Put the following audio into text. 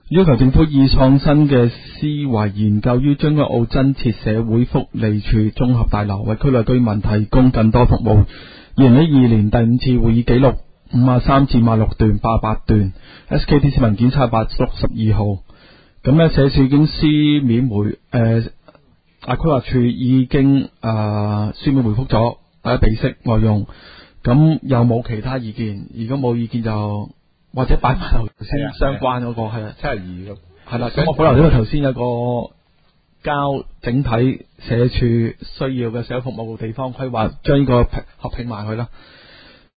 要求政府以創新嘅思維研究於將軍澳增設社會福利處綜合大樓，為區內居民提供更多服務。2012年第5次會議記錄53至56段88段 SKTC 文件762號。咁呢社署已經書面規劃處已經書面回覆咗大家備悉內容。咁又冇其他意見，如果冇意見就或者擺埋頭先相關嗰個係啦 72個係啦。咁我保留呢個頭先有個交整體社署需要嘅社會服務地方規劃，將呢個合併埋去啦。